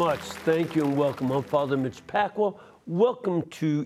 much. Thank you and welcome. I'm Father Mitch Pacwa. Welcome to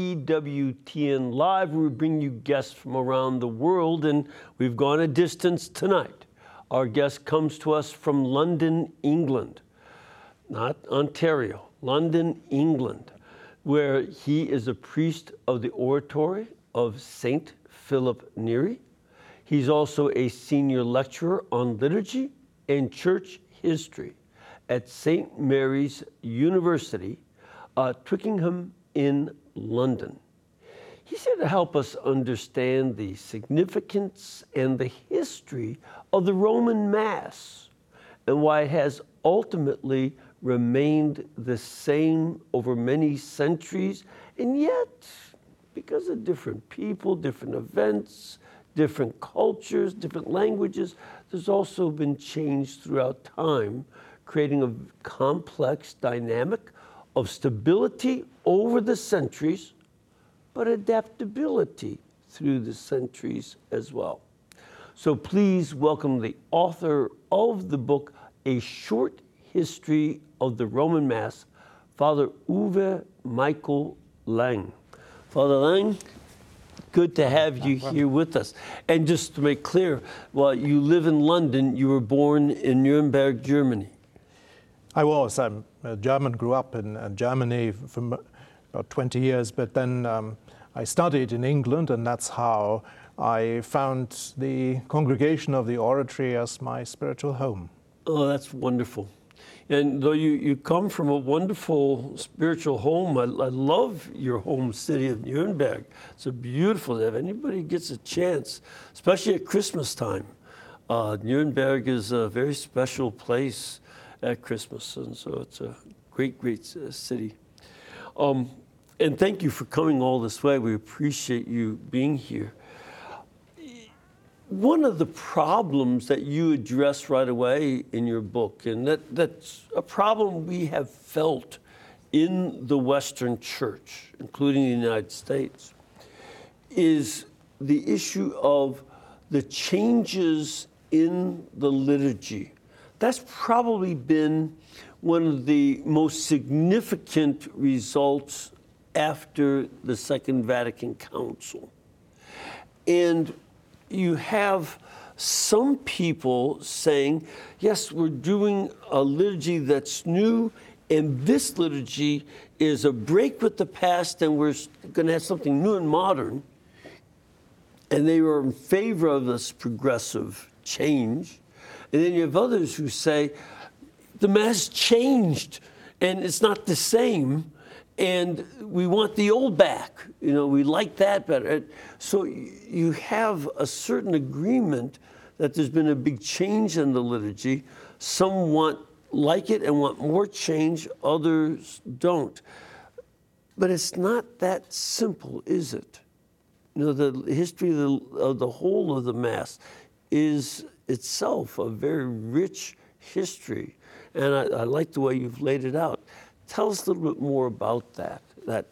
EWTN Live, where we bring you guests from around the world, and we've gone a distance tonight. Our guest comes to us from London, England, not Ontario, London, England, where he is a priest of the Oratory of St. Philip Neri. He's also a senior lecturer on liturgy and church history at St. Mary's University, Twickenham in London. He's here to help us understand the significance and the history of the Roman Mass and why it has ultimately remained the same over many centuries, and yet, because of different people, different events, different cultures, different languages, there's also been change throughout time, creating a complex dynamic of stability over the centuries, but adaptability through the centuries as well. So please welcome the author of the book, A Short History of the Roman Mass, Father Uwe Michael Lang. Father Lang, good to have you here with us. And just to make clear, while you live in London, you were born in Nuremberg, Germany. I was. I'm German, grew up in Germany for about 20 years, but then I studied in England, and that's how I found the congregation of the Oratory as my spiritual home. Oh, that's wonderful. And though you come from a wonderful spiritual home, I love your home city of Nuremberg. It's a beautiful, if anybody gets a chance, especially at Christmas time. Nuremberg is a very special place at Christmas, and so it's a great, great city. And thank you for coming all this way. We appreciate you being here. One of the problems that you address right away in your book, and that's a problem we have felt in the Western Church, including the United States, is the issue of the changes in the liturgy. That's probably been one of the most significant results after the Second Vatican Council. And you have some people saying, yes, we're doing a liturgy that's new, and this liturgy is a break with the past, and we're going to have something new and modern. And they are in favor of this progressive change. And then you have others who say, the Mass changed, and it's not the same, and we want the old back. You know, we like that better. So you have a certain agreement that there's been a big change in the liturgy. Some like it and want more change, others don't. But it's not that simple, is it? You know, the history of the whole of the Mass is itself a very rich history. And I like the way you've laid it out. Tell us a little bit more about that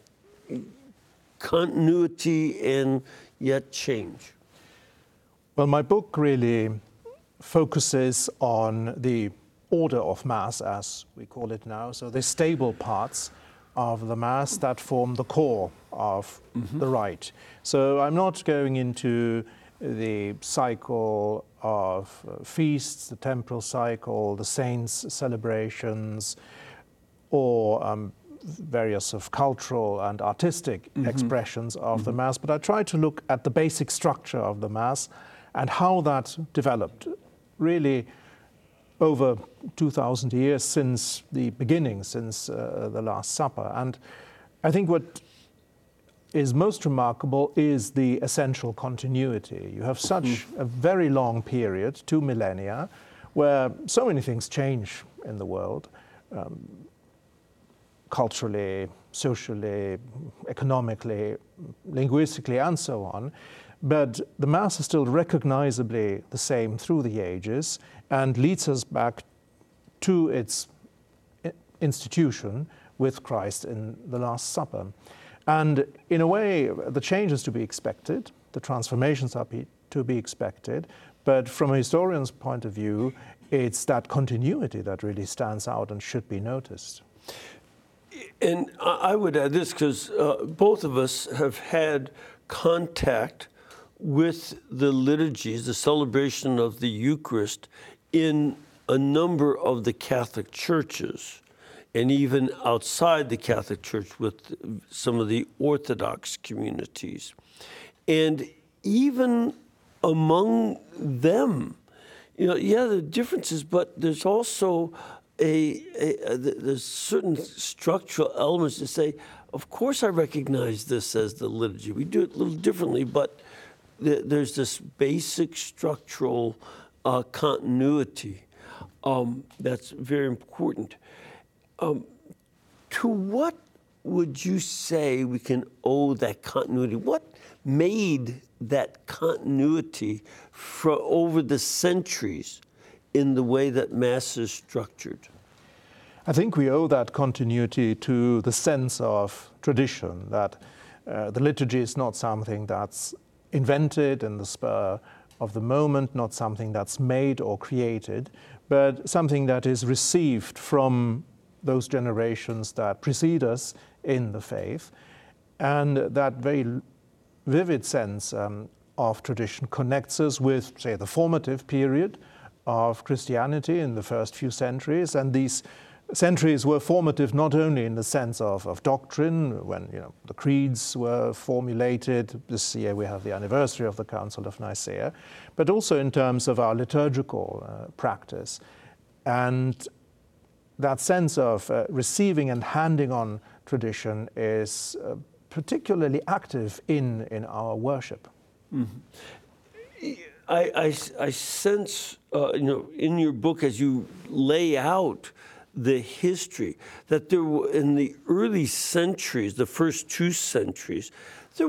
continuity and yet change. Well, my book really focuses on the order of Mass, as we call it now, so the stable parts of the Mass that form the core of the rite. So I'm not going into the cycle of feasts, the temporal cycle, the saints' celebrations, or various of cultural and artistic expressions of the Mass, but I try to look at the basic structure of the Mass and how that developed really over 2,000 years since the beginning, since the Last Supper. And I think what is most remarkable is the essential continuity. You have such a very long period, 2 millennia, where so many things change in the world. Culturally, socially, economically, linguistically, and so on. But the Mass is still recognizably the same through the ages and leads us back to its institution with Christ in the Last Supper. And in a way, the change is to be expected, the transformations are to be expected, but from a historian's point of view, it's that continuity that really stands out and should be noticed. And I would add this because both of us have had contact with the liturgies, the celebration of the Eucharist in a number of the Catholic churches, and even outside the Catholic Church with some of the Orthodox communities. And even among them, there are differences, but there's also there's certain structural elements to say, of course I recognize this as the liturgy. We do it a little differently, but there's this basic structural continuity that's very important. To what would you say we can owe that continuity? What made that continuity over the centuries in the way that Mass is structured? I think we owe that continuity to the sense of tradition, that the liturgy is not something that's invented in the spur of the moment, not something that's made or created, but something that is received from those generations that precede us in the faith. And that very vivid sense of tradition connects us with, say, the formative period of Christianity in the first few centuries. And these centuries were formative not only in the sense of doctrine, when the creeds were formulated. This year we have the anniversary of the Council of Nicaea, but also in terms of our liturgical practice. And that sense of receiving and handing on tradition is particularly active in our worship. Mm-hmm. I sense, in your book as you lay out the history, that there were, in the early centuries, the first 2 centuries, there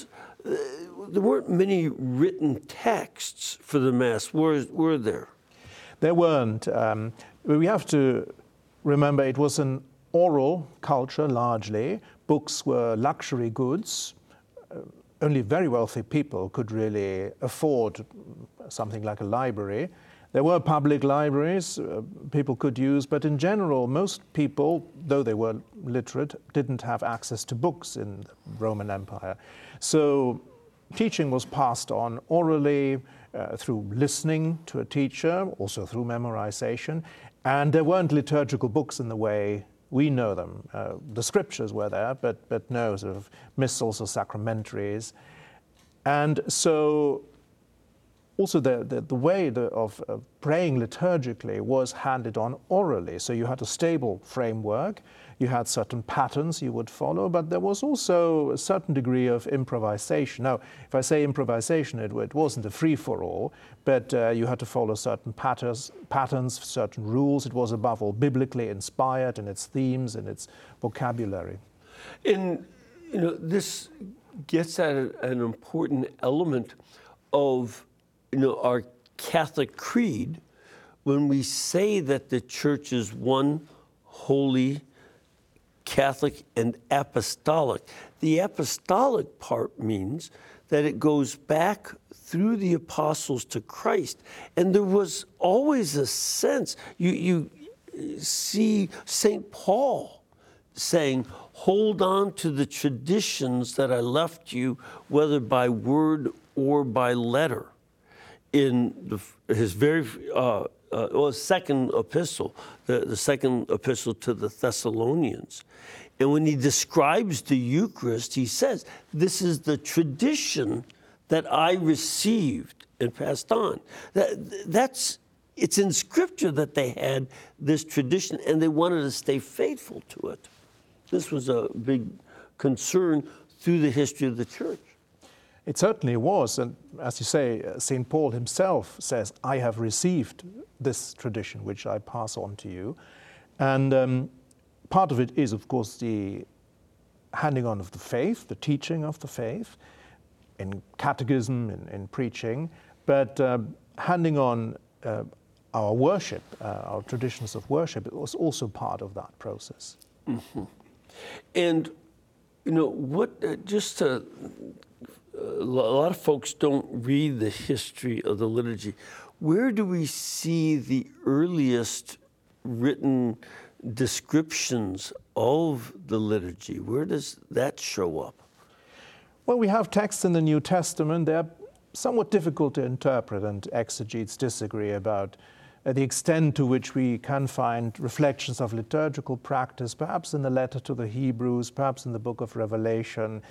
weren't many written texts for the Mass, were there? There weren't. We have to remember it was an oral culture largely. Books were luxury goods. Only very wealthy people could really afford something like a library. There were public libraries people could use, but in general, most people, though they were literate, didn't have access to books in the Roman Empire. So teaching was passed on orally, through listening to a teacher, also through memorization, and there weren't liturgical books in the way we know them. The scriptures were there, but no sort of missals or sacramentaries. And so also the way of praying liturgically was handed on orally. So you had a stable framework, you had certain patterns you would follow, but there was also a certain degree of improvisation. Now, if I say improvisation, it wasn't a free-for-all, but you had to follow certain patterns, certain rules. It was above all biblically inspired in its themes and its vocabulary. And this gets at an important element of our Catholic creed when we say that the Church is one, holy, Catholic, and apostolic. The apostolic part means that it goes back through the apostles to Christ. And there was always a sense, you see St. Paul saying, hold on to the traditions that I left you, whether by word or by letter. In his very second epistle, the second epistle to the Thessalonians. And when he describes the Eucharist, he says, this is the tradition that I received and passed on. It's in Scripture that they had this tradition and they wanted to stay faithful to it. This was a big concern through the history of the Church. It certainly was, and as you say, St. Paul himself says, I have received this tradition which I pass on to you. And part of it is, of course, the handing on of the faith, the teaching of the faith, in catechism, in preaching, but handing on our worship, our traditions of worship, it was also part of that process. Mm-hmm. And, a lot of folks don't read the history of the liturgy. Where do we see the earliest written descriptions of the liturgy? Where does that show up? Well, we have texts in the New Testament. They're somewhat difficult to interpret, and exegetes disagree about the extent to which we can find reflections of liturgical practice, perhaps in the letter to the Hebrews, perhaps in the book of Revelation.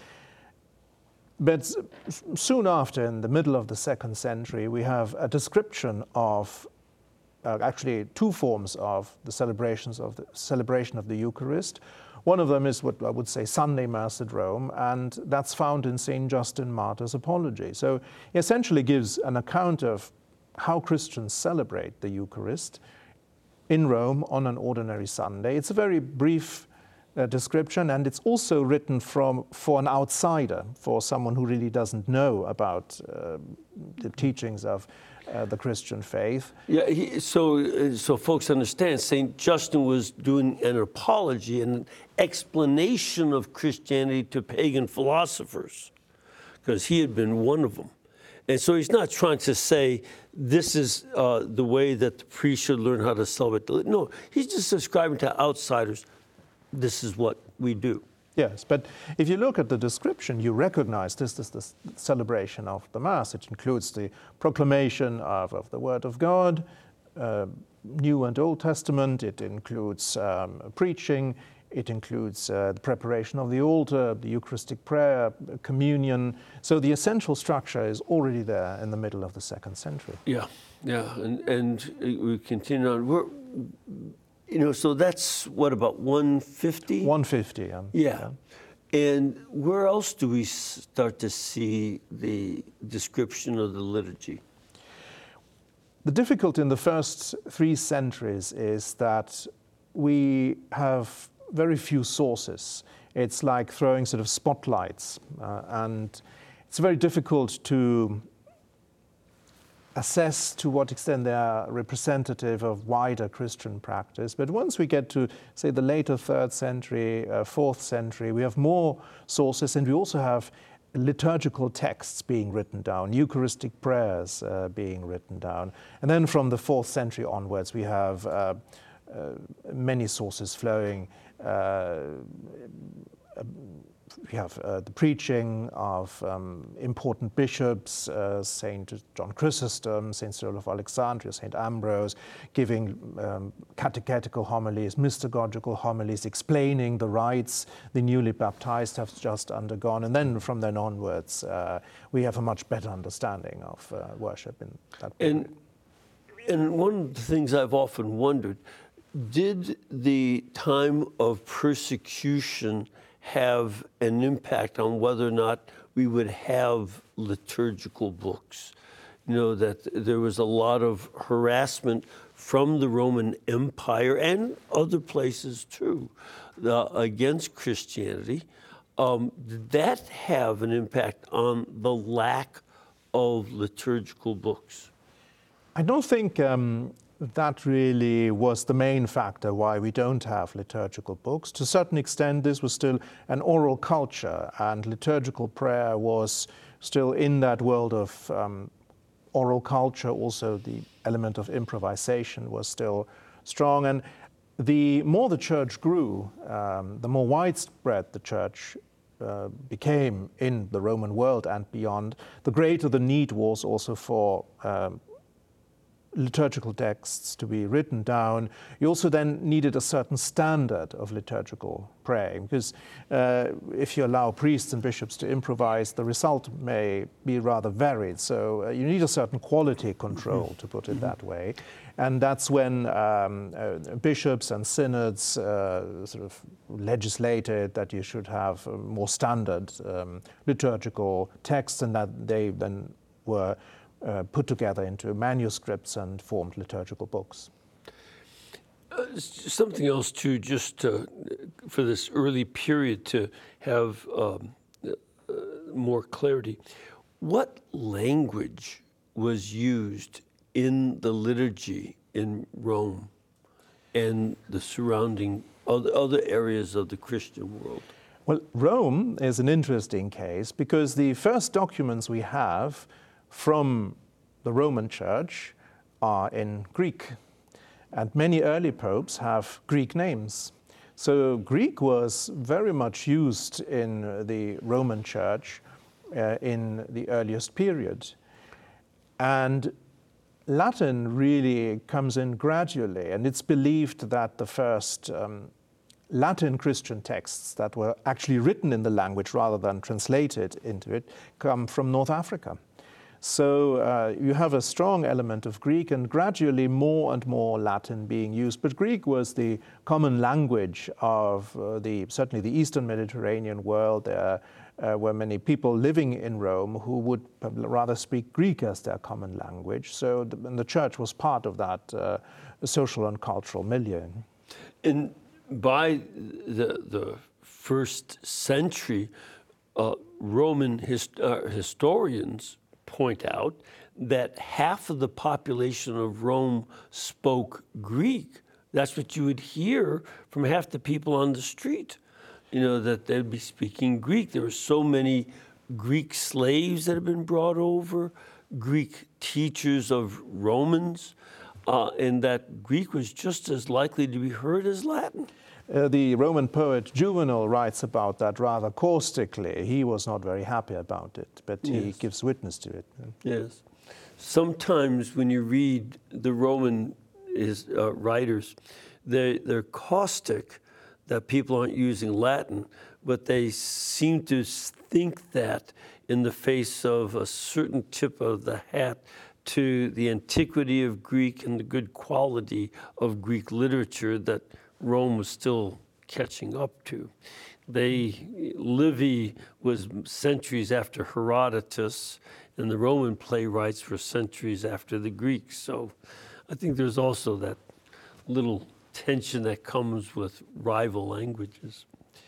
But soon after, in the middle of the 2nd century, we have a description of actually two forms of the celebration of the Eucharist. One of them is what I would say Sunday Mass at Rome, and that's found in St. Justin Martyr's Apology. So he essentially gives an account of how Christians celebrate the Eucharist in Rome on an ordinary Sunday. It's a very brief description, and it's also written for an outsider, for someone who really doesn't know about the teachings of the Christian faith. Yeah, so folks understand, St. Justin was doing an apology, an explanation of Christianity to pagan philosophers, because he had been one of them. And so he's not trying to say this is the way that the priest should learn how to celebrate. No, he's just describing to outsiders, this is what we do. Yes, but if you look at the description, you recognize this is the celebration of the Mass. It includes the proclamation of the Word of God, New and Old Testament. It includes preaching. It includes the preparation of the altar, the Eucharistic prayer, communion. So the essential structure is already there in the middle of the 2nd century. Yeah, and we continue on. So that's what, about 150? 150, yeah. And where else do we start to see the description of the liturgy? The difficulty in the first 3 centuries is that we have very few sources. It's like throwing sort of spotlights, and it's very difficult to assess to what extent they are representative of wider Christian practice. But once we get to, say, the later 3rd century, 4th century, we have more sources, and we also have liturgical texts being written down, Eucharistic prayers being written down. And then from the 4th century onwards, we have many sources flowing. We have the preaching of important bishops, St. John Chrysostom, St. Cyril of Alexandria, St. Ambrose, giving catechetical homilies, mystagogical homilies, explaining the rites the newly baptized have just undergone. And then from then onwards, we have a much better understanding of worship in that period. And one of the things I've often wondered, did the time of persecution have an impact on whether or not we would have liturgical books? That there was a lot of harassment from the Roman Empire and other places too against Christianity. Did that have an impact on the lack of liturgical books? I don't think that really was the main factor why we don't have liturgical books. To a certain extent, this was still an oral culture, and liturgical prayer was still in that world of oral culture. Also, the element of improvisation was still strong. And the more the church grew, the more widespread the church became in the Roman world and beyond, the greater the need was also for liturgical texts to be written down. You also then needed a certain standard of liturgical praying, because if you allow priests and bishops to improvise, the result may be rather varied. So you need a certain quality control, to put it that way. And that's when bishops and synods sort of legislated that you should have more standard liturgical texts, and that they then were put together into manuscripts and formed liturgical books. Something else too, just for this early period to have more clarity. What language was used in the liturgy in Rome and the surrounding other areas of the Christian world? Well, Rome is an interesting case because the first documents we have from the Roman Church are in Greek. And many early popes have Greek names. So Greek was very much used in the Roman Church in the earliest period. And Latin really comes in gradually, and it's believed that the first Latin Christian texts that were actually written in the language rather than translated into it come from North Africa. So you have a strong element of Greek, and gradually more and more Latin being used. But Greek was the common language of certainly the Eastern Mediterranean world. There were many people living in Rome who would rather speak Greek as their common language. So the church was part of that social and cultural milieu. And by the first century, Roman historians point out that half of the population of Rome spoke Greek. That's what you would hear from half the people on the street, that they'd be speaking Greek. There were so many Greek slaves that had been brought over, Greek teachers of Romans, and that Greek was just as likely to be heard as Latin. The Roman poet Juvenal writes about that rather caustically. He was not very happy about it, but he gives witness to it. Yes. Sometimes when you read the Roman writers, they're caustic that people aren't using Latin, but they seem to think that in the face of a certain tip of the hat to the antiquity of Greek and the good quality of Greek literature that Rome was still catching up to. Livy was centuries after Herodotus, and the Roman playwrights were centuries after the Greeks. So I think there's also that little tension that comes with rival languages.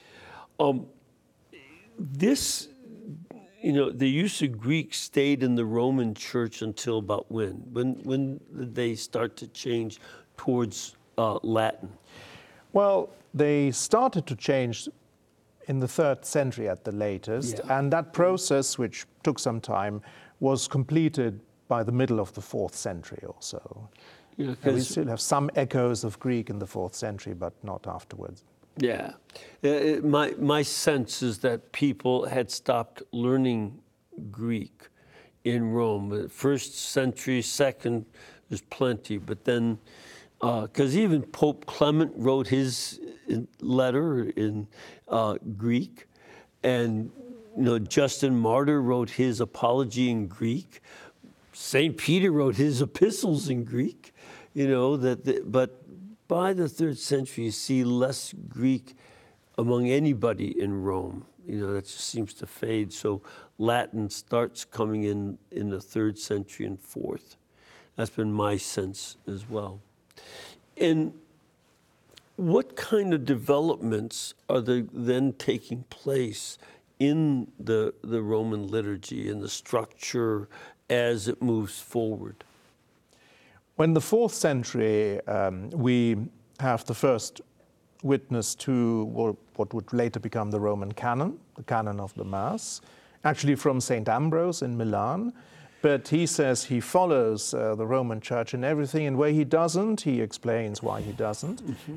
The use of Greek stayed in the Roman Church until about when? When did they start to change towards Latin? Well, they started to change in the 3rd century at the latest, and that process, which took some time, was completed by the middle of the 4th century or so. Yeah, we still have some echoes of Greek in the 4th century, but not afterwards. Yeah. My sense is that people had stopped learning Greek in Rome. The 1st century, 2nd, there's plenty, but then because even Pope Clement wrote his letter in Greek, and Justin Martyr wrote his apology in Greek. St. Peter wrote his epistles in Greek. But by the 3rd century, you see less Greek among anybody in Rome. That just seems to fade. So Latin starts coming in the 3rd century and 4th. That's been my sense as well. And what kind of developments are then taking place in the Roman liturgy and the structure as it moves forward? When the 4th century, we have the first witness to what would later become the Roman canon, the canon of the Mass, actually from St. Ambrose in Milan. But he says he follows the Roman Church in everything, and where he doesn't, he explains why he doesn't.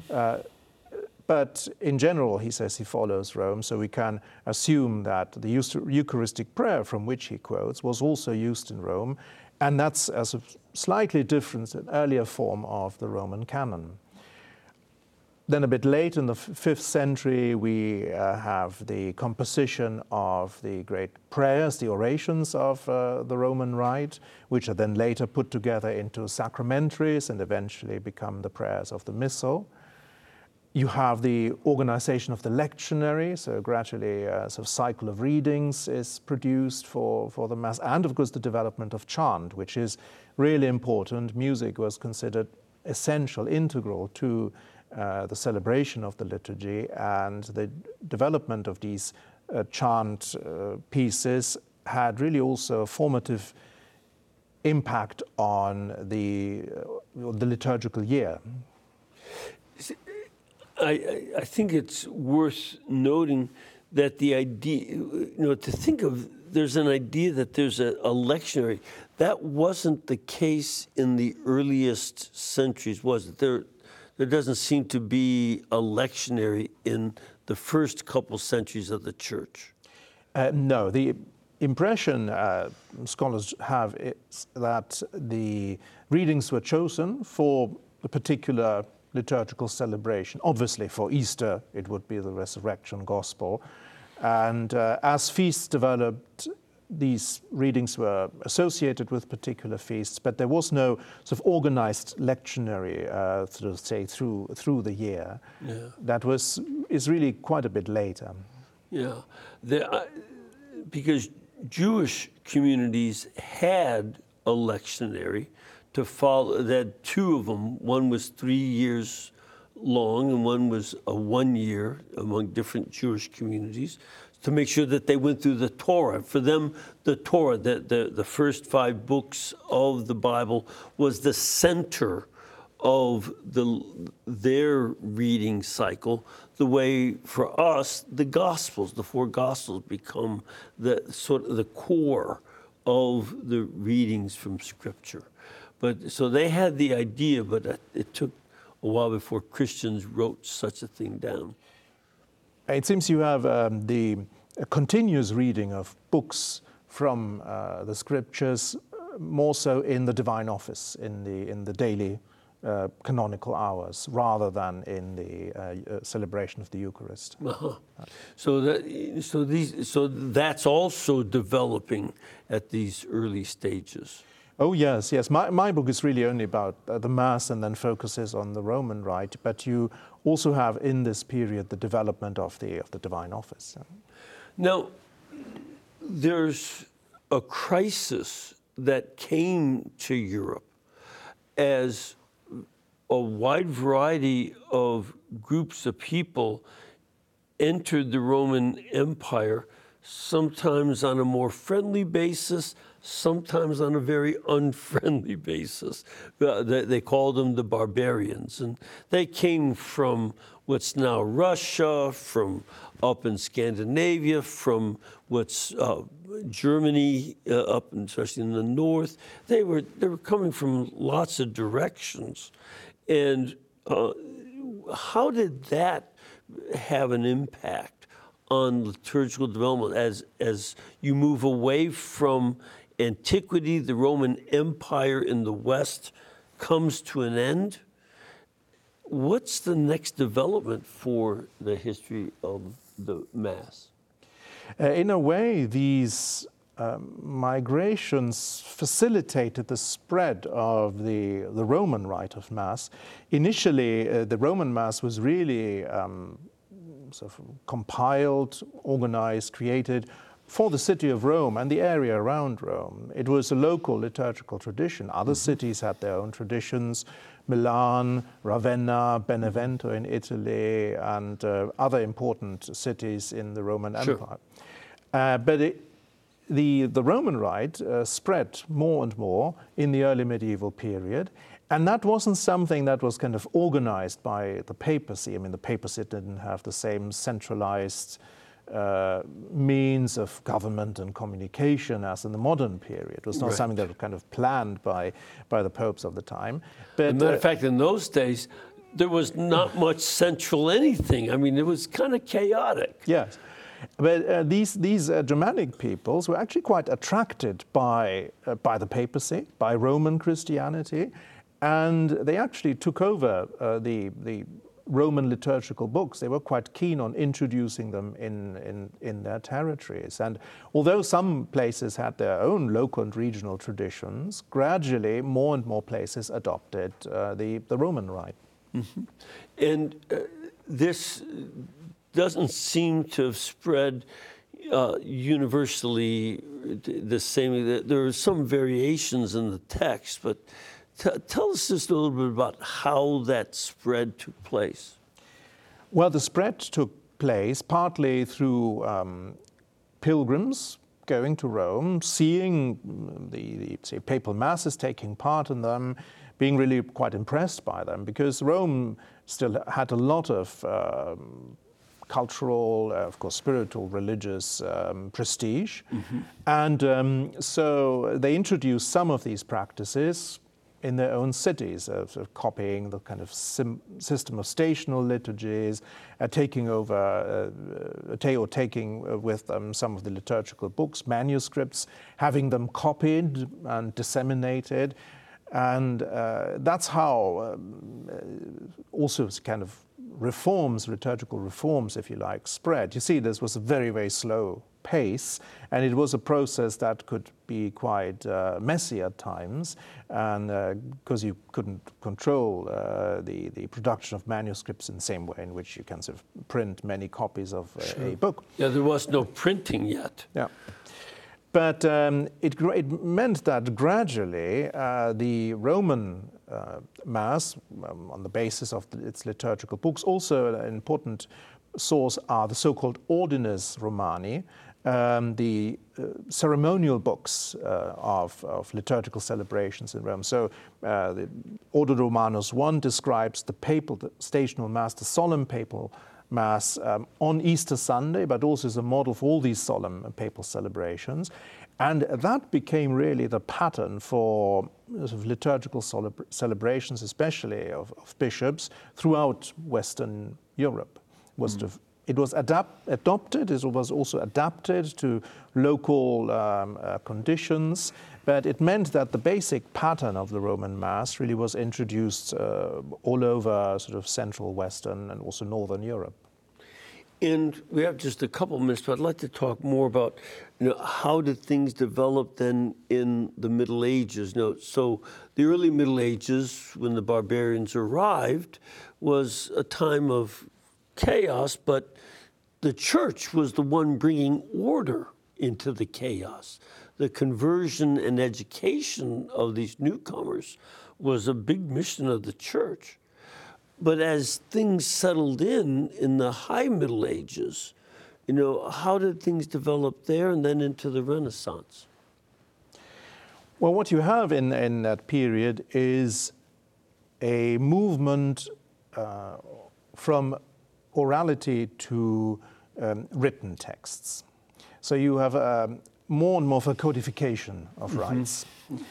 But in general, he says he follows Rome, so we can assume that the Eucharistic prayer from which he quotes was also used in Rome, and that's as a slightly different, an earlier form of the Roman canon. Then a bit late in the 5th century, we have the composition of the great prayers, the orations of the Roman Rite, which are then later put together into sacramentaries and eventually become the prayers of the Missal. You have the organization of the lectionary, so gradually a sort of cycle of readings is produced for the Mass, and of course the development of chant, which is really important. Music was considered essential, integral to the celebration of the liturgy, and the development of these chant pieces had really also a formative impact on the liturgical year. I think it's worth noting that the idea, to think of there's an idea that there's a lectionary. That wasn't the case in the earliest centuries, was it? There doesn't seem to be a lectionary in the first couple centuries of the church. No, the impression scholars have is that the readings were chosen for a particular liturgical celebration. Obviously, for Easter, it would be the resurrection gospel. And as feasts developed, these readings were associated with particular feasts, but there was no sort of organized lectionary, through the year. Yeah. That is really quite a bit later. Yeah, because Jewish communities had a lectionary to follow. They had two of them. One was 3 years long, and one was a 1 year among different Jewish communities, to make sure that they went through the Torah. For them, the Torah, the first 5 books of the Bible, was the center of their reading cycle. The way for us, the Gospels, the 4 Gospels, become the sort of the core of the readings from Scripture. But so they had the idea, but it took a while before Christians wrote such a thing down. It seems you have a continuous reading of books from the Scriptures, more so in the divine office, in the daily canonical hours, rather than in the celebration of the Eucharist. Uh-huh. So that's also developing at these early stages. Oh yes, yes. My book is really only about the Mass and then focuses on the Roman Rite, but you also have in this period the development of the divine office. Now, there's a crisis that came to Europe as a wide variety of groups of people entered the Roman Empire, sometimes on a more friendly basis, sometimes on a very unfriendly basis. They called them the barbarians, and they came from what's now Russia, from up in Scandinavia, from what's Germany, up especially in the north. They were coming from lots of directions. And how did that have an impact on liturgical development as you move away from antiquity? The Roman Empire in the West comes to an end. What's the next development for the history of the Mass? In a way, these migrations facilitated the spread of the Roman rite of Mass. Initially, the Roman Mass was really sort of compiled, organized, created for the city of Rome and the area around Rome. It was a local liturgical tradition. Other cities had their own traditions: Milan, Ravenna, Benevento in Italy, and other important cities in the Roman Empire. But the Roman Rite spread more and more in the early medieval period, and that wasn't something that was kind of organized by the papacy. I mean, the papacy didn't have the same centralized means of government and communication as in the modern period. It was not something that was kind of planned by the popes of the time. But, as a matter of fact, in those days, there was not much central anything. I mean, it was kind of chaotic. Yes. But these Germanic peoples were actually quite attracted by the papacy, by Roman Christianity, and they actually took over the Roman liturgical books. They were quite keen on introducing them in their territories. And although some places had their own local and regional traditions, gradually more and more places adopted the Roman Rite. Mm-hmm. And this doesn't seem to have spread universally the same. There are some variations in the text, but tell us just a little bit about how that spread took place. Well, the spread took place partly through pilgrims going to Rome, seeing the papal masses, taking part in them, being really quite impressed by them, because Rome still had a lot of cultural, of course, spiritual, religious prestige. And so they introduced some of these practices in their own cities, sort of copying the kind of system of stational liturgies, taking over, taking with them some of the liturgical books, manuscripts, having them copied and disseminated. And that's how also kind of reforms, liturgical reforms, if you like, spread. You see, this was a very, very slow pace, and it was a process that could be quite messy at times, and because you couldn't control the production of manuscripts in the same way in which you can sort of print many copies of a book. Yeah, there was no printing yet. Yeah. But it meant that gradually the Roman Mass, on the basis of its liturgical books, also an important source are the so-called Ordines Romani, the ceremonial books of liturgical celebrations in Rome. So the Ordo Romanus I describes the papal, the stational Mass, the solemn papal Mass on Easter Sunday, but also as a model for all these solemn papal celebrations. And that became really the pattern for sort of liturgical celebrations, especially of bishops, throughout Western Europe. It was adopted, it was also adapted to local conditions, but it meant that the basic pattern of the Roman Mass really was introduced all over sort of Central, Western, and also Northern Europe. And we have just a couple minutes, but I'd like to talk more about, how did things develop then in the Middle Ages? So the early Middle Ages, when the barbarians arrived, was a time of chaos, but the church was the one bringing order into the chaos. The conversion and education of these newcomers was a big mission of the church. But as things settled in the high Middle Ages, how did things develop there and then into the Renaissance? Well, what you have in that period is a movement from orality to written texts. So you have more and more of a codification of rites.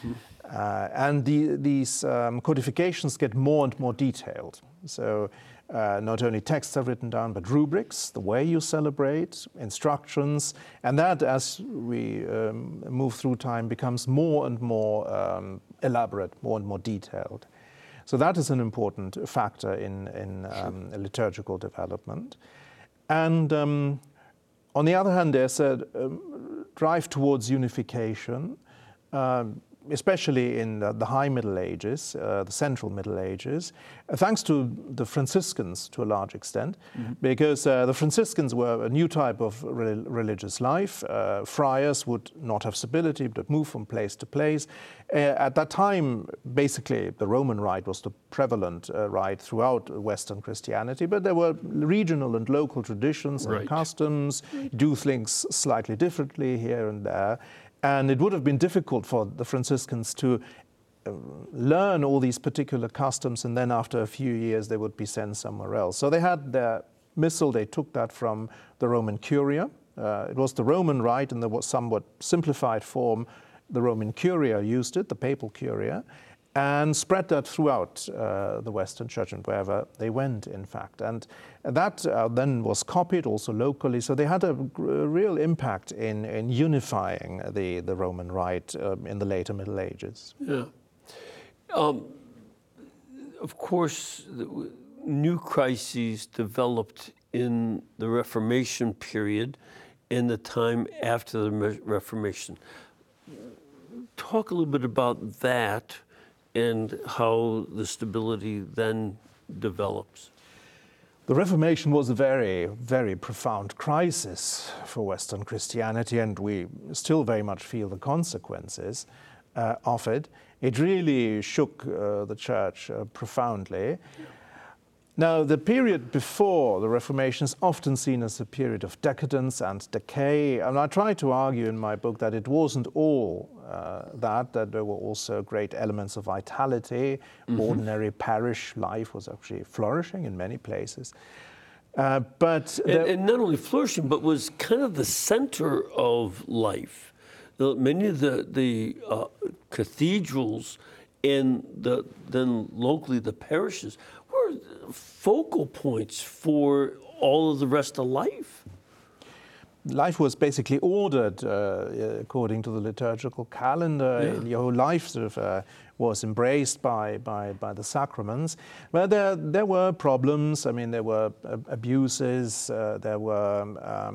And these codifications get more and more detailed. So not only texts are written down, but rubrics, the way you celebrate, instructions, and that, as we move through time, becomes more and more elaborate, more and more detailed. So that is an important factor in liturgical development. And on the other hand, there's a drive towards unification, especially in the High Middle Ages, the Central Middle Ages, thanks to the Franciscans to a large extent, because the Franciscans were a new type of religious life. Friars would not have stability, but move from place to place. At that time, basically, the Roman rite was the prevalent rite throughout Western Christianity, but there were regional and local traditions and customs, do things slightly differently here and there. And it would have been difficult for the Franciscans to learn all these particular customs, and then after a few years they would be sent somewhere else. So they had their missal, they took that from the Roman Curia. It was the Roman rite in the somewhat simplified form. The Roman Curia used it, the Papal Curia, and spread that throughout the Western Church and wherever they went, in fact. And that then was copied also locally. So they had a real impact in unifying the Roman rite in the later Middle Ages. Yeah. Of course, new crises developed in the Reformation period and the time after the Reformation. Talk a little bit about that and how the stability then develops. The Reformation was a very, very profound crisis for Western Christianity, and we still very much feel the consequences of it. It really shook the church profoundly. Now, the period before the Reformation is often seen as a period of decadence and decay, and I try to argue in my book that it wasn't all that there were also great elements of vitality. Ordinary parish life was actually flourishing in many places. But And not only flourishing, but was kind of the center of life. Many of the cathedrals and then locally the parishes were focal points for all of the rest of life. life was basically ordered according to the liturgical calendar. Yeah. Your whole life sort of was embraced by the sacraments. But there were problems. I mean, there were abuses. There were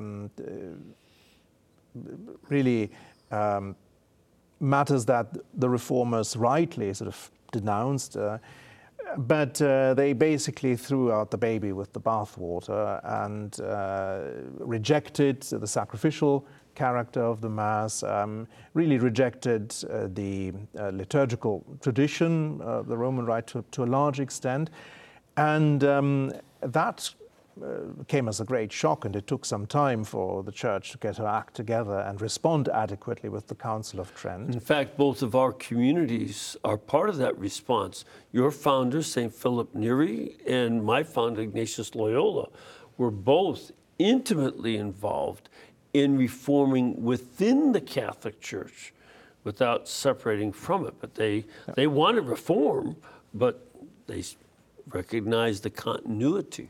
really matters that the reformers rightly sort of denounced. But they basically threw out the baby with the bathwater and rejected the sacrificial character of the Mass, really rejected the liturgical tradition of the Roman Rite to a large extent. And that came as a great shock, and it took some time for the Church to get her act together and respond adequately with the Council of Trent. In fact, both of our communities are part of that response. Your founder, St. Philip Neri, and my founder, Ignatius Loyola, were both intimately involved in reforming within the Catholic Church without separating from it. But they wanted reform, but they recognized the continuity.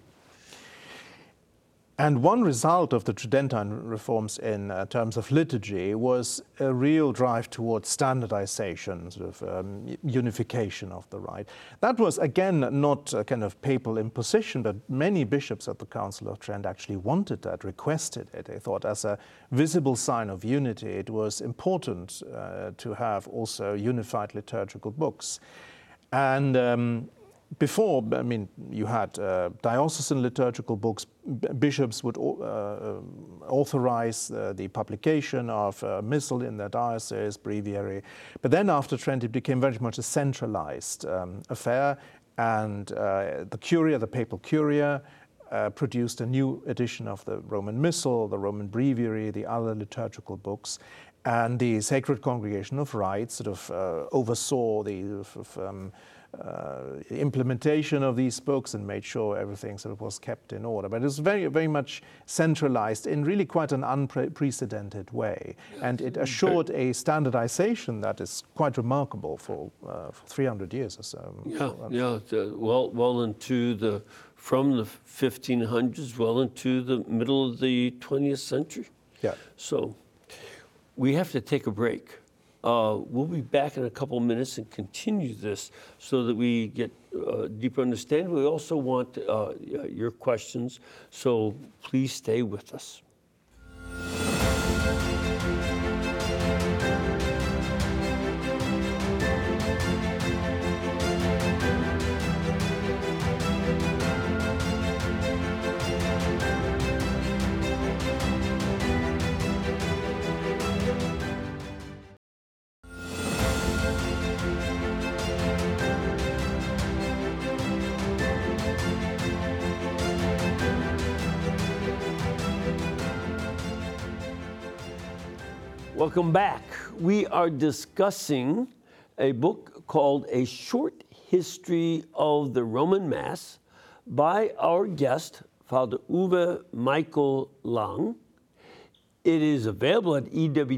And one result of the Tridentine reforms in terms of liturgy was a real drive towards standardization, sort of unification of the rite. That was, again, not a kind of papal imposition, but many bishops at the Council of Trent actually wanted that, requested it. They thought as a visible sign of unity, it was important to have also unified liturgical books. And before, I mean, you had diocesan liturgical books. Bishops would authorize the publication of a missal in their diocese, breviary. But then after Trent, it became very much a centralized affair. And the Curia, the papal Curia, produced a new edition of the Roman Missal, the Roman Breviary, the other liturgical books. And the Sacred Congregation of Rites sort of oversaw the implementation of these books and made sure everything sort of was kept in order. But it was very, very much centralized in really quite an unprecedented way. And it assured a standardization that is quite remarkable for 300 years or so. Well into from the 1500s, well into the middle of the 20th century. Yeah. So we have to take a break. We'll be back in a couple of minutes and continue this so that we get deeper understanding. We also want your questions, so please stay with us. Welcome back. We are discussing a book called A Short History of the Roman Mass by our guest, Father Uwe Michael Lang. It is available at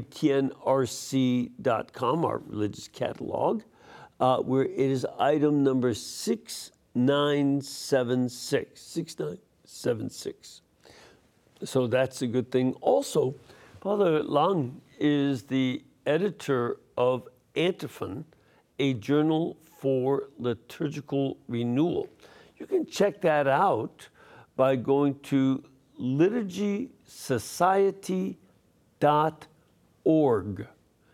EWTNRC.com, our religious catalog, where it is item number 6976. 6976. So that's a good thing. Also, Father Lang is the editor of Antiphon, a journal for liturgical renewal. You can check that out by going to liturgysociety.org.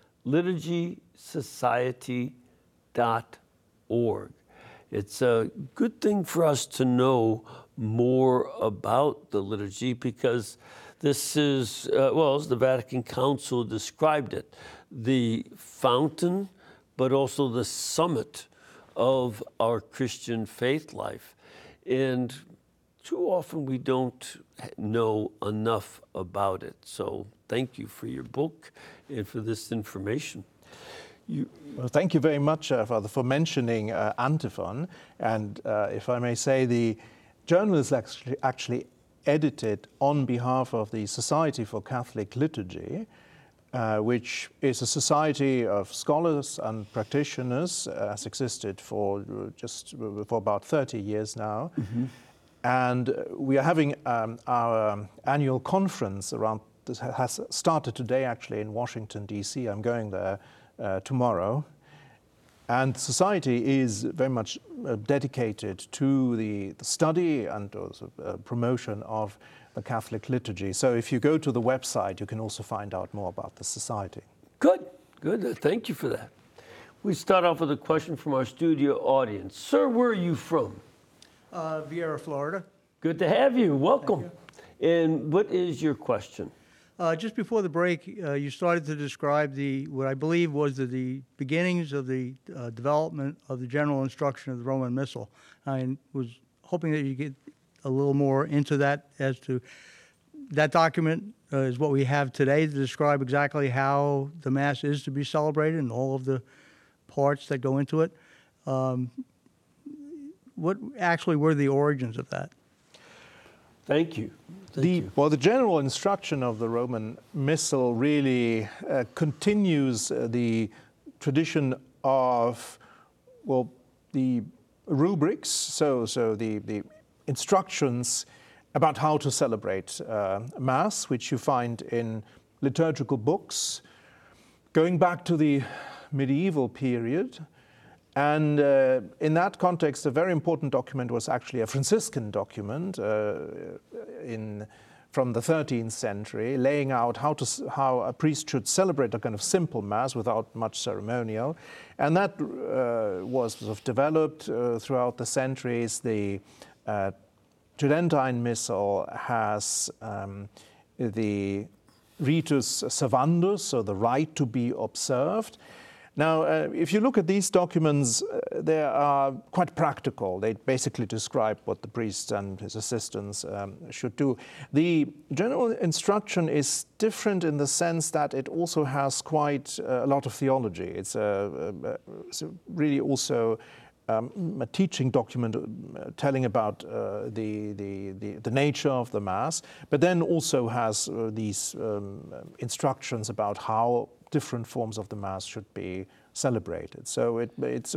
liturgysociety.org. It's a good thing for us to know more about the liturgy because this is, as the Vatican Council described it, the fountain, but also the summit of our Christian faith life. And too often we don't know enough about it. So thank you for your book and for this information. Well, thank you very much, Father, for mentioning Antiphon. And if I may say, the journal is actually edited on behalf of the Society for Catholic Liturgy, which is a society of scholars and practitioners, has existed for about 30 years now. Mm-hmm. And we are having our annual conference around this, has started today actually in Washington, D.C. I'm going there tomorrow. And society is very much dedicated to the study and also promotion of the Catholic liturgy. So if you go to the website, you can also find out more about the society. Good. Thank you for that. We start off with a question from our studio audience. Sir, where are you from? Viera, Florida. Good to have you. Welcome. And what is your question? Just before the break, you started to describe what I believe was the beginnings of the development of the general instruction of the Roman Missal. I was hoping that you get a little more into that, as to that document is what we have today to describe exactly how the Mass is to be celebrated and all of the parts that go into it. What actually were the origins of that? Thank you. Well, the general instruction of the Roman Missal really continues the tradition of, the rubrics, so the instructions about how to celebrate Mass, which you find in liturgical books, going back to the medieval period. And in that context, a very important document was actually a Franciscan document from the 13th century, laying out how a priest should celebrate a kind of simple Mass without much ceremonial. And that was sort of developed throughout the centuries. The Tridentine Missal has the ritus servandus, so the rite to be observed. Now, if you look at these documents, they are quite practical. They basically describe what the priest and his assistants should do. The general instruction is different in the sense that it also has quite a lot of theology. It's really also a teaching document telling about the nature of the Mass, but then also has these instructions about how different forms of the Mass should be celebrated. So there's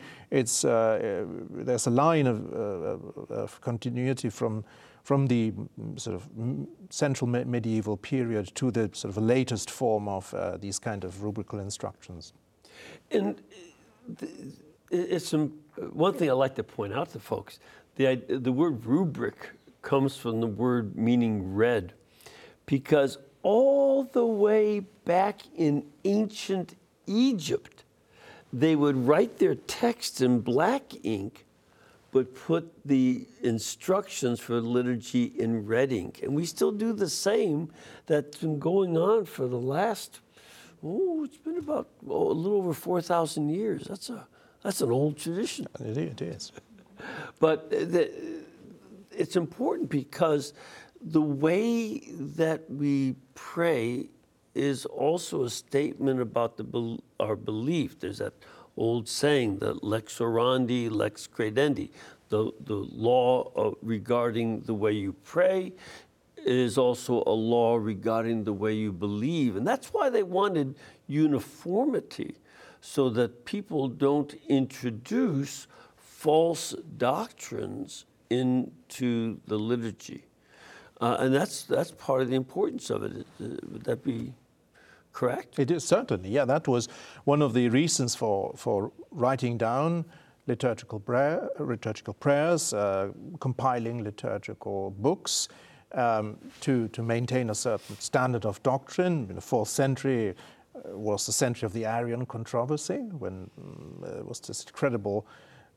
a line of continuity from the sort of central medieval period to the sort of latest form of these kind of rubrical instructions. And it's one thing I like to point out to folks. The word rubric comes from the word meaning read, because all the way back in ancient Egypt, they would write their text in black ink, but put the instructions for liturgy in red ink. And we still do the same. That's been going on for the last, it's been about a little over 4,000 years. That's an old tradition. It is. But it's important because the way that we pray is also a statement about our belief. There's that old saying, the lex orandi, lex credendi. The law regarding the way you pray is also a law regarding the way you believe. And that's why they wanted uniformity, so that people don't introduce false doctrines into the liturgy. And that's part of the importance of it. Would that be correct? It is, certainly. Yeah, that was one of the reasons for writing down liturgical prayers, compiling liturgical books to maintain a certain standard of doctrine. In the 4th century was the century of the Arian controversy, when there was this incredible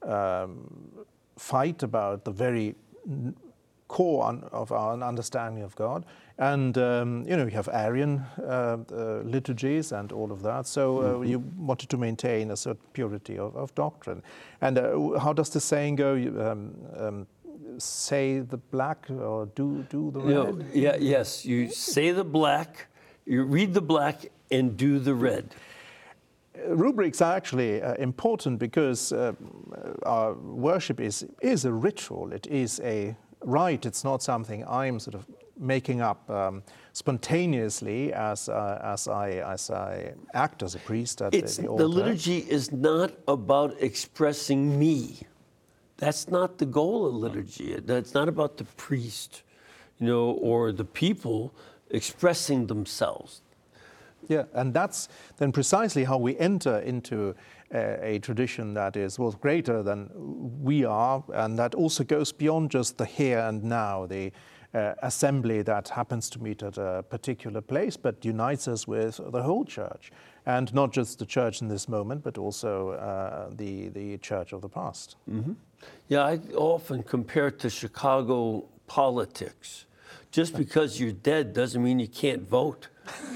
fight about the very core of our understanding of God. And, we have Arian liturgies and all of that. So you wanted to maintain a certain purity of doctrine. And how does the saying go? Say the black or do the red? Yes, you say the black, you read the black and do the red. Rubrics are actually important because our worship is a ritual. It is a rite. It's not something I'm sort of making up spontaneously as I act as a priest at the altar. The liturgy is not about expressing me. That's not the goal of liturgy. That's not about the priest, or the people expressing themselves. Yeah, and that's then precisely how we enter into a tradition that is both greater than we are, and that also goes beyond just the here and now, the assembly that happens to meet at a particular place, but unites us with the whole church, and not just the church in this moment, but also the church of the past. Mm-hmm. Yeah, I often compare it to Chicago politics. Just because you're dead doesn't mean you can't vote.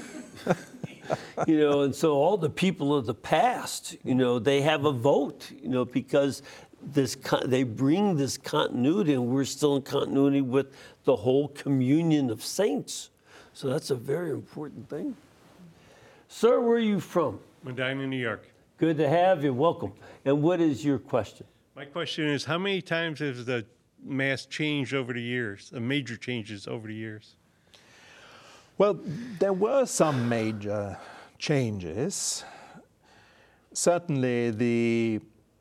And so all the people of the past, they have a vote, because they bring this continuity, and we're still in continuity with the whole communion of saints. So that's a very important thing. Sir, where are you from? Medina, New York. Good to have you. Welcome. And what is your question? My question is, how many times has the Mass changed over the years, major changes over the years? Well, there were some major changes. Certainly the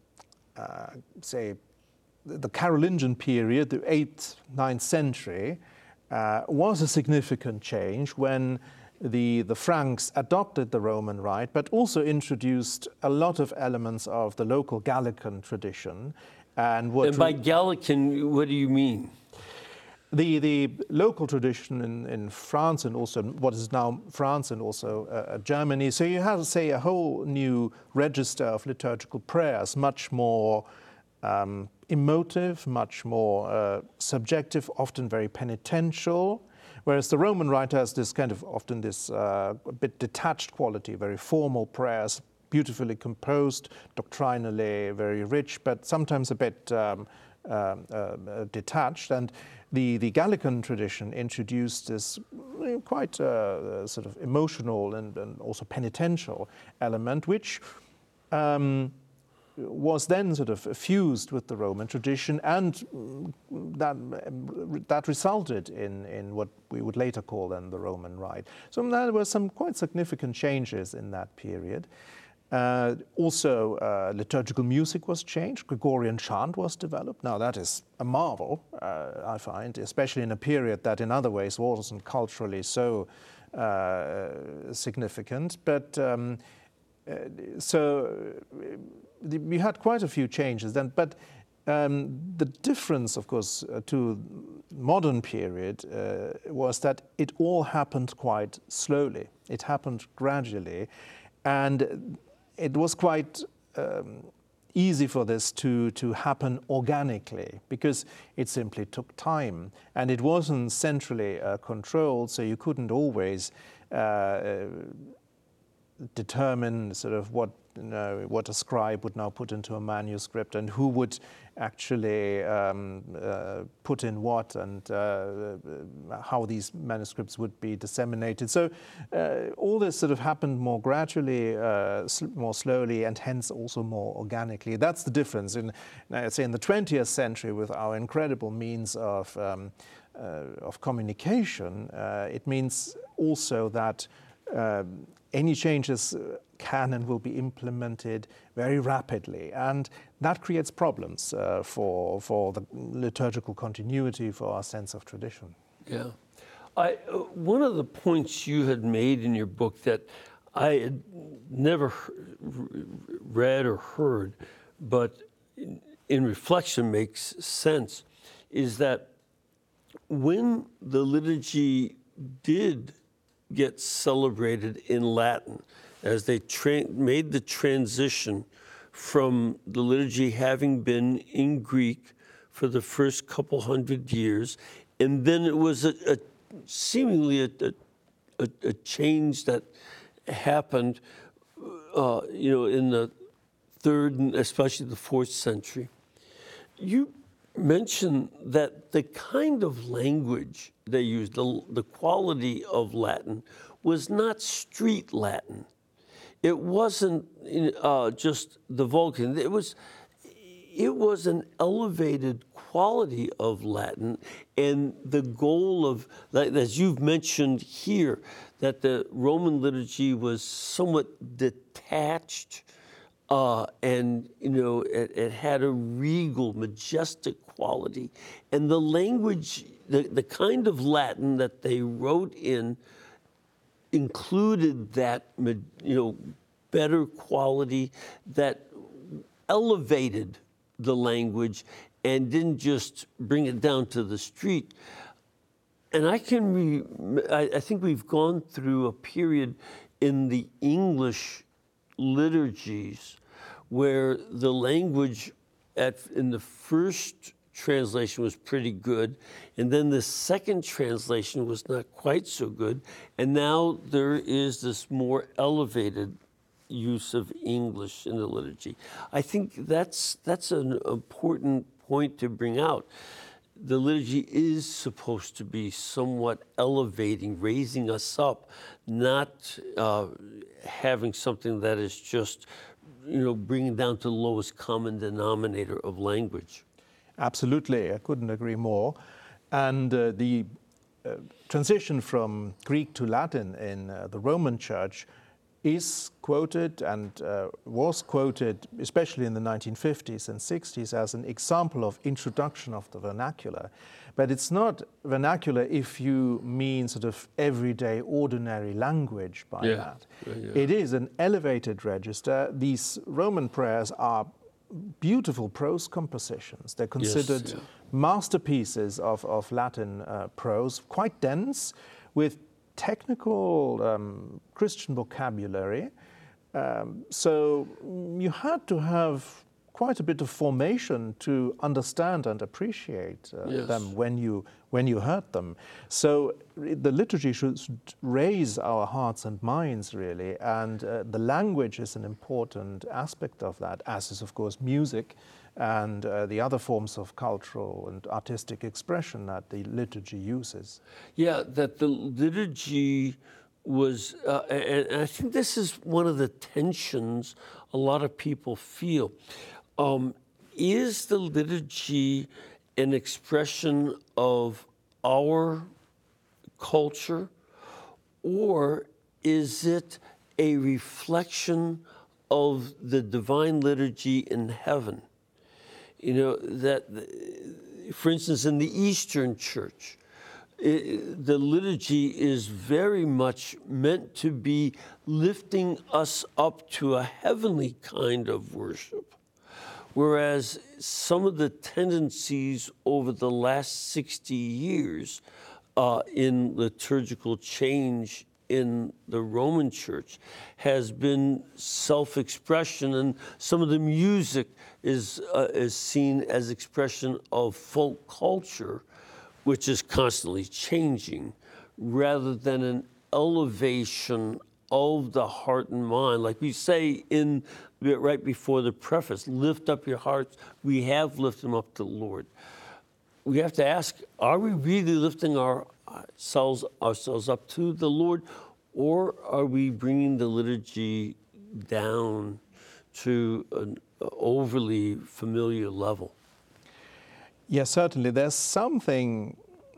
Carolingian period, the 8th, 9th century, was a significant change when the Franks adopted the Roman Rite, but also introduced a lot of elements of the local Gallican tradition. And by Gallican, what do you mean? The local tradition in France, and also what is now France and also Germany. So you have, say, a whole new register of liturgical prayers, much more emotive, much more subjective, often very penitential. Whereas the Roman Rite has this kind of often this a bit detached quality, very formal prayers, beautifully composed, doctrinally very rich, but sometimes a bit detached. And the Gallican tradition introduced this quite sort of emotional and also penitential element, which was then sort of fused with the Roman tradition, and that resulted in what we would later call then the Roman Rite. So there were some quite significant changes in that period. Also, liturgical music was changed. Gregorian chant was developed. Now, that is a marvel, I find, especially in a period that in other ways wasn't culturally so significant. But we had quite a few changes then. But the difference, of course, to modern period was that it all happened quite slowly. It happened gradually. And it was quite easy for this to happen organically, because it simply took time, and it wasn't centrally controlled, so you couldn't always determine sort of what a scribe would now put into a manuscript and who would actually put in what, and how these manuscripts would be disseminated. So all this sort of happened more gradually, more slowly, and hence also more organically. That's the difference in, say, in the 20th century, with our incredible means of communication. It means also that any changes can and will be implemented very rapidly, and that creates problems for the liturgical continuity, for our sense of tradition. Yeah. One of the points you had made in your book that I had never read or heard, but in reflection makes sense, is that when the liturgy did get celebrated in Latin, as they made the transition from the liturgy having been in Greek for the first couple hundred years, and then it was seemingly a change that happened, in the 3rd and especially the 4th century. You mentioned that the kind of language they used, the quality of Latin, was not street Latin. It wasn't just the Vulcan. It was, it was an elevated quality of Latin, and the goal of, like, as you've mentioned here, that the Roman liturgy was somewhat detached, and it had a regal, majestic quality, and the language, the kind of Latin that they wrote in, included that better quality that elevated the language and didn't just bring it down to the street. And I think we've gone through a period in the English liturgies where the language in the first translation was pretty good, and then the second translation was not quite so good, and now there is this more elevated use of English in the liturgy. I think that's an important point to bring out. The liturgy is supposed to be somewhat elevating, raising us up, not having something that is just, bringing down to the lowest common denominator of language. Absolutely, I couldn't agree more. And the transition from Greek to Latin in the Roman Church is quoted and was quoted, especially in the 1950s and 60s, as an example of introduction of the vernacular. But it's not vernacular if you mean sort of everyday, ordinary language by that. It is an elevated register. These Roman prayers are beautiful prose compositions. They're considered masterpieces of Latin prose, quite dense, with technical Christian vocabulary. So you had to have quite a bit of formation to understand and appreciate them when you heard them. So the liturgy should raise our hearts and minds, really, and the language is an important aspect of that, as is, of course, music and the other forms of cultural and artistic expression that the liturgy uses. Yeah, that the liturgy was, and I think this is one of the tensions a lot of people feel. Is the liturgy an expression of our culture, or is it a reflection of the divine liturgy in heaven? That, for instance, in the Eastern Church, the liturgy is very much meant to be lifting us up to a heavenly kind of worship. Whereas some of the tendencies over the last 60 years in liturgical change in the Roman Church has been self-expression, and some of the music is seen as expression of folk culture, which is constantly changing, rather than an elevation of the heart and mind. Like we say right before the preface, lift up your hearts. We have lifted them up to the Lord. We have to ask, are we really lifting ourselves up to the Lord, or are we bringing the liturgy down to an overly familiar level? Yes, certainly. There's something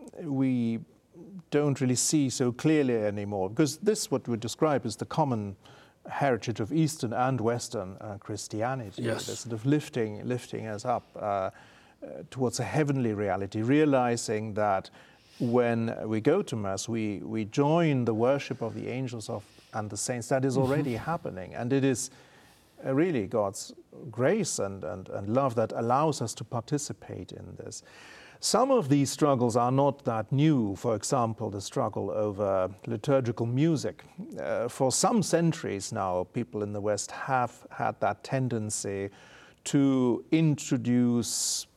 we don't really see so clearly anymore, because this, what we describe, is the common heritage of Eastern and Western Christianity. Yes. They're sort of lifting us up towards a heavenly reality, realizing that when we go to Mass, we join the worship of the angels and the saints. That is already happening, and it is really God's grace and love that allows us to participate in this. Some of these struggles are not that new. For example, the struggle over liturgical music. For some centuries now, people in the West have had that tendency to introduce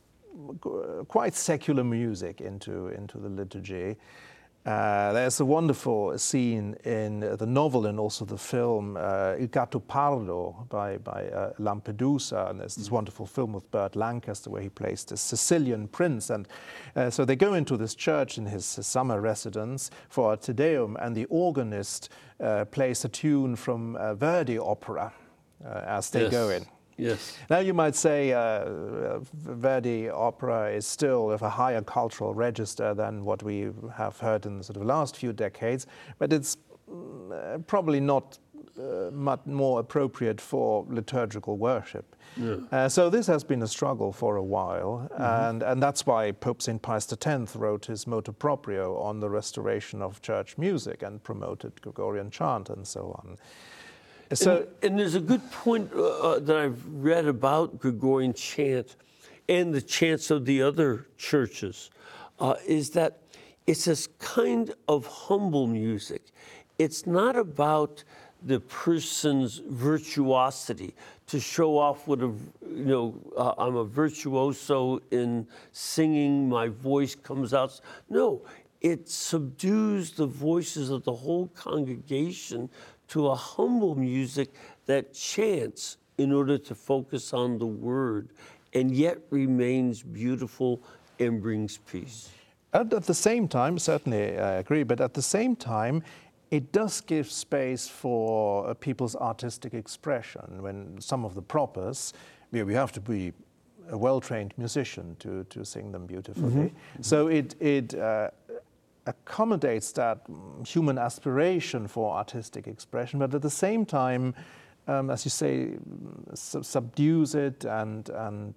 quite secular music into the liturgy. There's a wonderful scene in the novel and also the film Il Gattopardo by Lampedusa, and there's this wonderful film with Burt Lancaster where he plays this Sicilian prince, and so they go into this church in his summer residence for a Te Deum, and the organist plays a tune from a Verdi opera as they go in. Yes. Now you might say Verdi opera is still of a higher cultural register than what we have heard in the sort of last few decades, but it's probably not much more appropriate for liturgical worship. So this has been a struggle for a while, and that's why Pope St. Pius X wrote his motu proprio on the restoration of church music and promoted Gregorian chant and so on. So, and there's a good point that I've read about Gregorian chant and the chants of the other churches, is that it's this kind of humble music. It's not about the person's virtuosity to show off what I'm a virtuoso in singing, my voice comes out. No, it subdues the voices of the whole congregation to a humble music that chants in order to focus on the word and yet remains beautiful and brings peace. And at the same time, certainly I agree, but at the same time, it does give space for people's artistic expression. When some of the propers, we have to be a well-trained musician to sing them beautifully. So it accommodates that human aspiration for artistic expression, but at the same time, as you say, subdues it and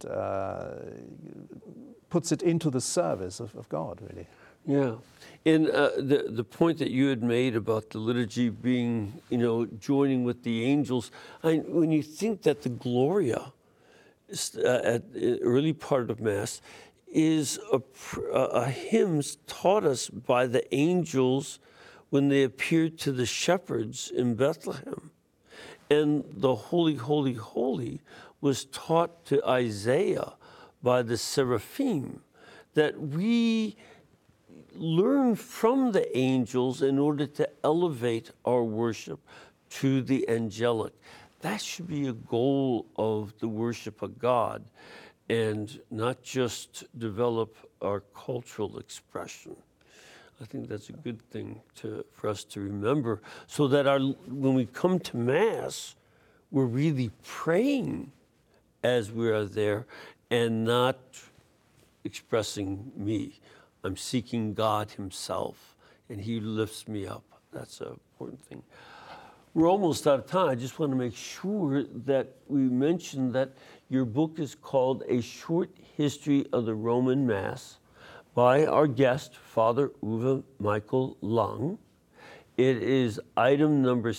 puts it into the service of God, really. Yeah, and the point that you had made about the liturgy being, joining with the angels, when you think that the Gloria at the early part of Mass is a hymn taught us by the angels when they appeared to the shepherds in Bethlehem. And the Holy, Holy, Holy was taught to Isaiah by the seraphim, that we learn from the angels in order to elevate our worship to the angelic. That should be a goal of the worship of God, and not just develop our cultural expression. I think that's a good thing for us to remember, so that when we come to Mass, we're really praying as we are there and not expressing me. I'm seeking God himself, and he lifts me up. That's an important thing. We're almost out of time. I just want to make sure that we mention that your book is called A Short History of the Roman Mass by our guest, Father Uwe Michael Lang. It is item number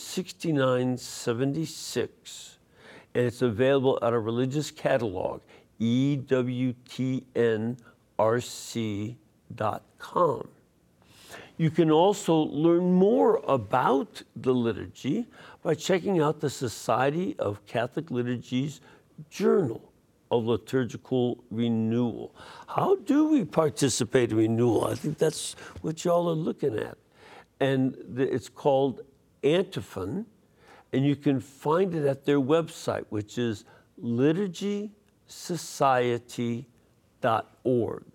6976, and it's available at our religious catalog, EWTNRC.com. You can also learn more about the liturgy by checking out the Society of Catholic Liturgy's Journal of Liturgical Renewal. How do we participate in renewal? I think that's what y'all are looking at. And it's called Antiphon, and you can find it at their website, which is liturgysociety.org.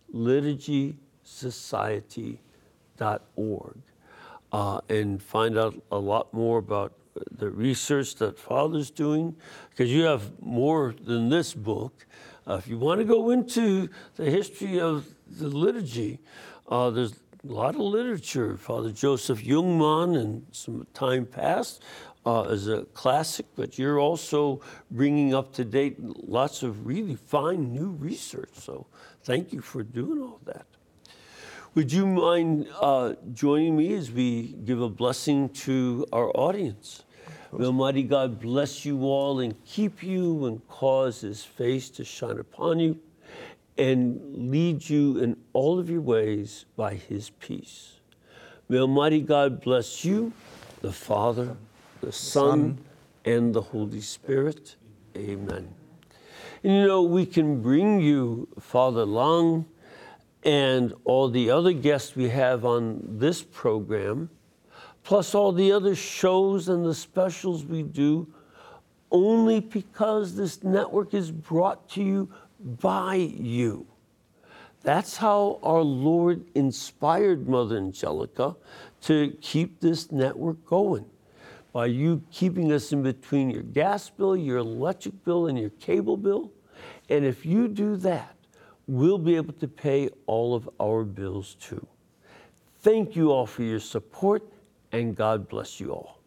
liturgysociety.org, and find out a lot more about the research that Father's doing, because you have more than this book. If you want to go into the history of the liturgy, there's a lot of literature. Father Joseph Jungmann, in some time past, is a classic, but you're also bringing up to date lots of really fine new research. So thank you for doing all that. Would you mind joining me as we give a blessing to our audience? May Almighty God bless you all and keep you and cause his face to shine upon you and lead you in all of your ways by his peace. May Almighty God bless you, the Father, the Son, and the Holy Spirit. Amen. And we can bring you Father Lang and all the other guests we have on this program, plus all the other shows and the specials we do, only because this network is brought to you by you. That's how our Lord inspired Mother Angelica to keep this network going. by you keeping us in between your gas bill, your electric bill, and your cable bill. And if you do that, we'll be able to pay all of our bills too. Thank you all for your support, and God bless you all.